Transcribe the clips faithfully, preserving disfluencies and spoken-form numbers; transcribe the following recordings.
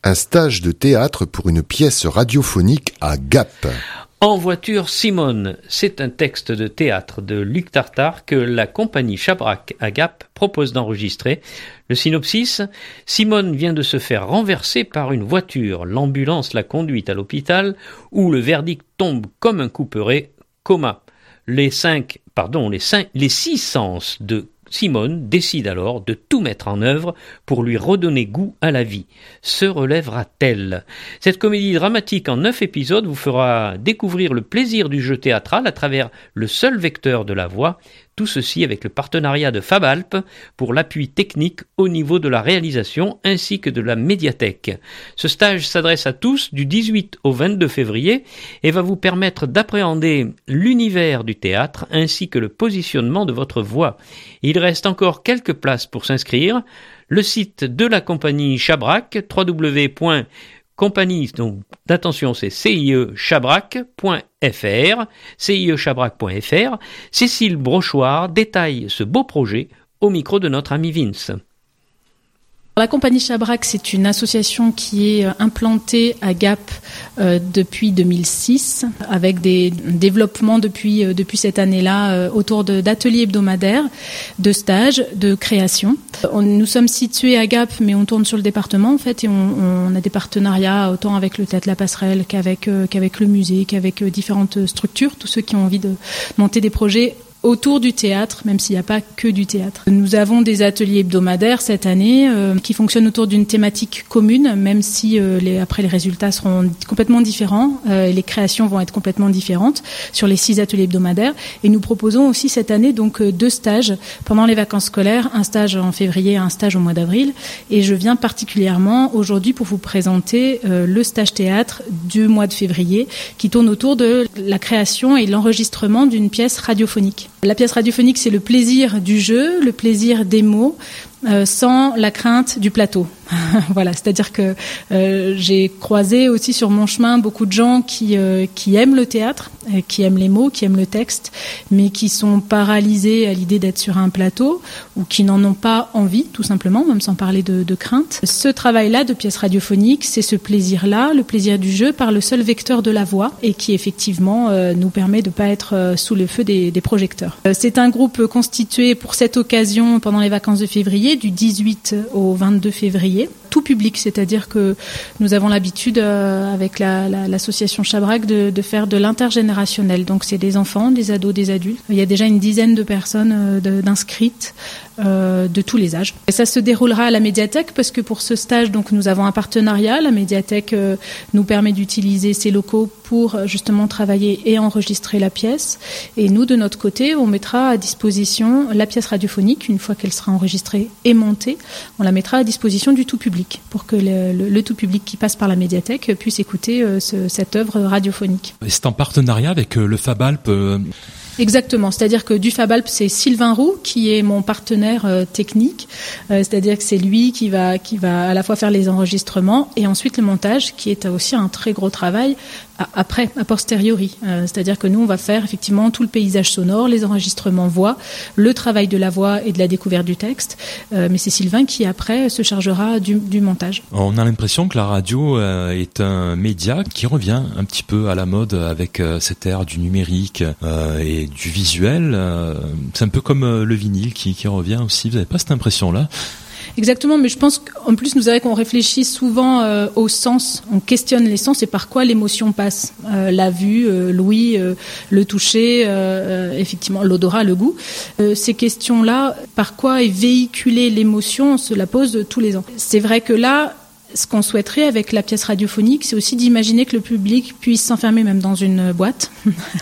Un stage de théâtre pour une pièce radiophonique à Gap. En voiture, Simone, c'est un texte de théâtre de Luc Tartare que la compagnie Chabrac à Gap propose d'enregistrer. Le synopsis, Simone vient de se faire renverser par une voiture. L'ambulance l'a conduite à l'hôpital où le verdict tombe comme un couperet, coma. Les cinq, pardon, les cinq, les six sens de Simone décide alors de tout mettre en œuvre pour lui redonner goût à la vie. Se relèvera-t-elle ? Cette comédie dramatique en neuf épisodes vous fera découvrir le plaisir du jeu théâtral à travers le seul vecteur de la voix. Tout ceci avec le partenariat de Fabalp pour l'appui technique au niveau de la réalisation ainsi que de la médiathèque. Ce stage s'adresse à tous du dix-huit au vingt-deux février et va vous permettre d'appréhender l'univers du théâtre ainsi que le positionnement de votre voix. Il reste encore quelques places pour s'inscrire. Le site de la compagnie Chabrac, w w w point compagnie, donc d'attention c'est c i e chabrac point f r, c i e chabrac point f r. Cécile Brochoir détaille ce beau projet au micro de notre ami Vince. La compagnie Chabrac, c'est une association qui est implantée à Gap euh, depuis deux mille six, avec des développements depuis euh, depuis cette année-là euh, autour de, d'ateliers hebdomadaires, de stages, de création. On, nous sommes situés à Gap, mais on tourne sur le département en fait, et on, on a des partenariats autant avec le Théâtre La Passerelle qu'avec euh, qu'avec le musée, qu'avec euh, différentes structures, tous ceux qui ont envie de monter des projets autour du théâtre, même s'il n'y a pas que du théâtre. Nous avons des ateliers hebdomadaires cette année euh, qui fonctionnent autour d'une thématique commune, même si euh, les, après les résultats seront complètement différents euh, et les créations vont être complètement différentes sur les six ateliers hebdomadaires. Et nous proposons aussi cette année donc deux stages pendant les vacances scolaires, un stage en février et un stage au mois d'avril. Et je viens particulièrement aujourd'hui pour vous présenter euh, le stage théâtre du mois de février qui tourne autour de la création et l'enregistrement d'une pièce radiophonique. La pièce radiophonique, c'est le plaisir du jeu, le plaisir des mots, euh, sans la crainte du plateau. Voilà, c'est-à-dire que euh, j'ai croisé aussi sur mon chemin beaucoup de gens qui euh, qui aiment le théâtre, euh, qui aiment les mots, qui aiment le texte, mais qui sont paralysés à l'idée d'être sur un plateau ou qui n'en ont pas envie, tout simplement, même sans parler de, de crainte. Ce travail-là de pièce radiophonique, c'est ce plaisir-là, le plaisir du jeu par le seul vecteur de la voix et qui effectivement euh, nous permet de pas être euh, sous le feu des, des projecteurs. Euh, c'est un groupe constitué pour cette occasion pendant les vacances de février, du dix-huit au vingt-deux février. Tout public, c'est-à-dire que nous avons l'habitude euh, avec la, la, l'association Chabrac de, de faire de l'intergénérationnel. Donc c'est des enfants, des ados, des adultes. Il y a déjà une dizaine de personnes euh, de, d'inscrites euh, de tous les âges. Et ça se déroulera à la médiathèque parce que pour ce stage, donc nous avons un partenariat. La médiathèque euh, nous permet d'utiliser ses locaux pour euh, justement travailler et enregistrer la pièce. Et nous, de notre côté, on mettra à disposition la pièce radiophonique une fois qu'elle sera enregistrée et montée. On la mettra à disposition du tout public, pour que le, le, le tout public qui passe par la médiathèque puisse écouter euh, ce, cette œuvre radiophonique. Et c'est en partenariat avec euh, le Fabalp euh... Exactement, c'est-à-dire que du Fabalp, c'est Sylvain Roux qui est mon partenaire euh, technique, euh, c'est-à-dire que c'est lui qui va qui va à la fois faire les enregistrements et ensuite le montage, qui est aussi un très gros travail à, après, a posteriori. Euh, c'est-à-dire que nous, on va faire effectivement tout le paysage sonore, les enregistrements voix, le travail de la voix et de la découverte du texte, euh, mais c'est Sylvain qui après se chargera du, du montage. On a l'impression que la radio euh, est un média qui revient un petit peu à la mode avec euh, cette ère du numérique euh, et du visuel, euh, c'est un peu comme euh, le vinyle qui, qui revient aussi. Vous n'avez pas cette impression-là ? Exactement, mais je pense qu'en plus, nous avons qu'on réfléchit souvent euh, au sens, on questionne les sens et par quoi l'émotion passe. Euh, la vue, euh, l'ouïe, euh, le toucher, euh, effectivement, l'odorat, le goût. Euh, ces questions-là, par quoi est véhiculée l'émotion, on se la pose tous les ans. C'est vrai que là, ce qu'on souhaiterait avec la pièce radiophonique, c'est aussi d'imaginer que le public puisse s'enfermer même dans une boîte.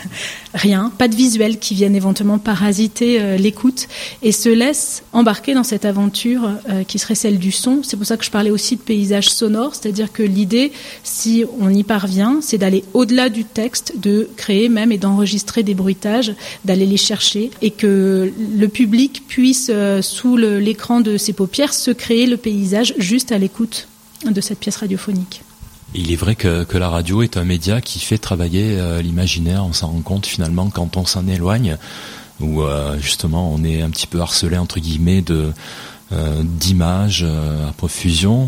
Rien, pas de visuel qui vienne éventuellement parasiter euh, l'écoute et se laisse embarquer dans cette aventure euh, qui serait celle du son. C'est pour ça que je parlais aussi de paysage sonore, c'est-à-dire que l'idée, si on y parvient, c'est d'aller au-delà du texte, de créer même et d'enregistrer des bruitages, d'aller les chercher et que le public puisse, euh, sous le, l'écran de ses paupières, se créer le paysage juste à l'écoute de cette pièce radiophonique. Il est vrai que, que la radio est un média qui fait travailler euh, l'imaginaire. On s'en rend compte finalement quand on s'en éloigne, où euh, justement on est un petit peu harcelé entre guillemets de euh, d'images euh, à profusion.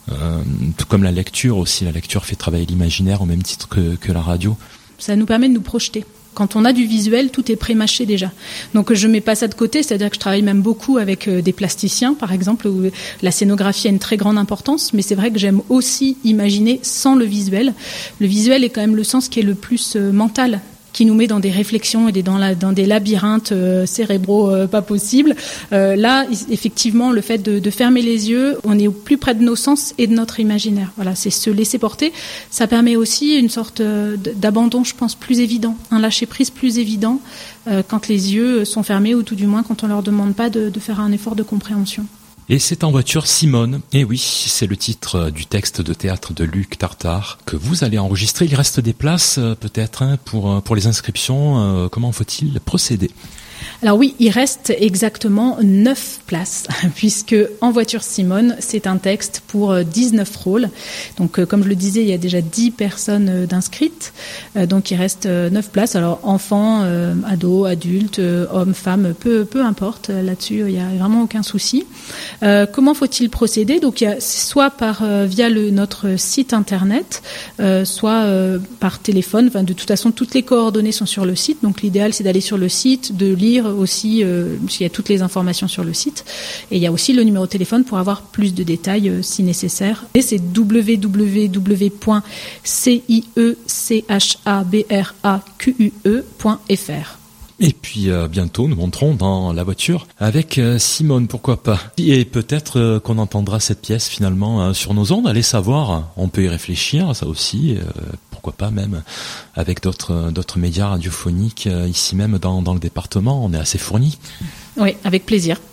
euh, tout comme la lecture aussi. La lecture fait travailler l'imaginaire au même titre que, que la radio. Ça nous permet de nous projeter. Quand on a du visuel, tout est pré-mâché déjà. Donc je mets pas ça de côté, c'est-à-dire que je travaille même beaucoup avec des plasticiens, par exemple, où la scénographie a une très grande importance, mais c'est vrai que j'aime aussi imaginer sans le visuel. Le visuel est quand même le sens qui est le plus mental, qui nous met dans des réflexions et des, dans, la, dans des labyrinthes euh, cérébraux euh, pas possibles. Euh, là, effectivement, le fait de, de fermer les yeux, on est au plus près de nos sens et de notre imaginaire. Voilà, c'est se laisser porter. Ça permet aussi une sorte d'abandon, je pense, plus évident, un lâcher-prise plus évident euh, quand les yeux sont fermés ou tout du moins quand on leur demande pas de, de faire un effort de compréhension. Et c'est en voiture Simone. Et oui, c'est le titre du texte de théâtre de Luc Tartare que vous allez enregistrer. Il reste des places peut-être hein, pour, pour les inscriptions. Comment faut-il procéder ? Alors oui, il reste exactement neuf places, puisque En voiture Simone, c'est un texte pour dix-neuf rôles. Donc comme je le disais, il y a déjà dix personnes d'inscrites, donc il reste neuf places. Alors enfants, euh, ados, adultes, hommes, femmes, peu, peu importe, là-dessus il n'y a vraiment aucun souci. Euh, comment faut-il procéder ? Donc il y a soit par, euh, via le, notre site internet, euh, soit euh, par téléphone. Enfin, de toute façon, toutes les coordonnées sont sur le site, donc l'idéal c'est d'aller sur le site, de lire aussi, euh, parce qu'il y a toutes les informations sur le site. Et il y a aussi le numéro de téléphone pour avoir plus de détails euh, si nécessaire. Et c'est w w w point ciechabrakue point f r. Et puis euh, bientôt, nous monterons dans la voiture avec euh, Simone, pourquoi pas. Et peut-être euh, qu'on entendra cette pièce finalement euh, sur nos ondes, allez savoir, on peut y réfléchir, ça aussi, euh, pourquoi pas même avec d'autres d'autres médias radiophoniques euh, ici même dans, dans le département, on est assez fournis. Oui, avec plaisir.